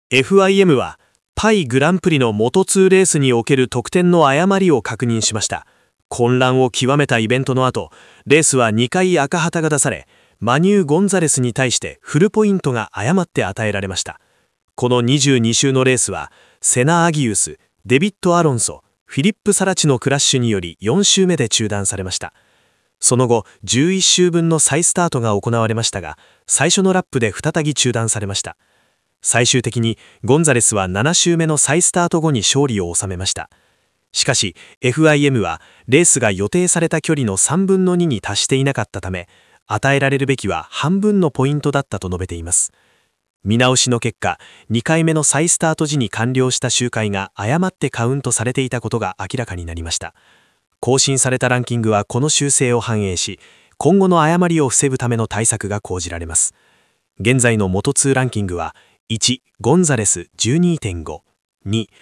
FIM はパイグランプリの元2レースにおける得点の誤りを確認しました。混乱を極めたイベントの後、レースは2回赤旗が出され、マニュー・ゴンザレスに対してフルポイントが誤って与えられました。この22周のレースは、セナ・アギウス、デビッド・アロンソ、フィリップ・サラチのクラッシュにより4周目で中断されました。その後、11周分の再スタートが行われましたが、最初のラップで再び中断されました。最終的にゴンザレスは7周目の再スタート後に勝利を収めました。しかし FIM はレースが予定された距離の3分の2に達していなかったため、与えられるべきは半分のポイントだったと述べています。見直しの結果、2回目の再スタート時に完了した周回が誤ってカウントされていたことが明らかになりました。更新されたランキングはこの修正を反映し、今後の誤りを防ぐための対策が講じられます。現在の元2ランキングは、1、ゴンザレス 12.5、2、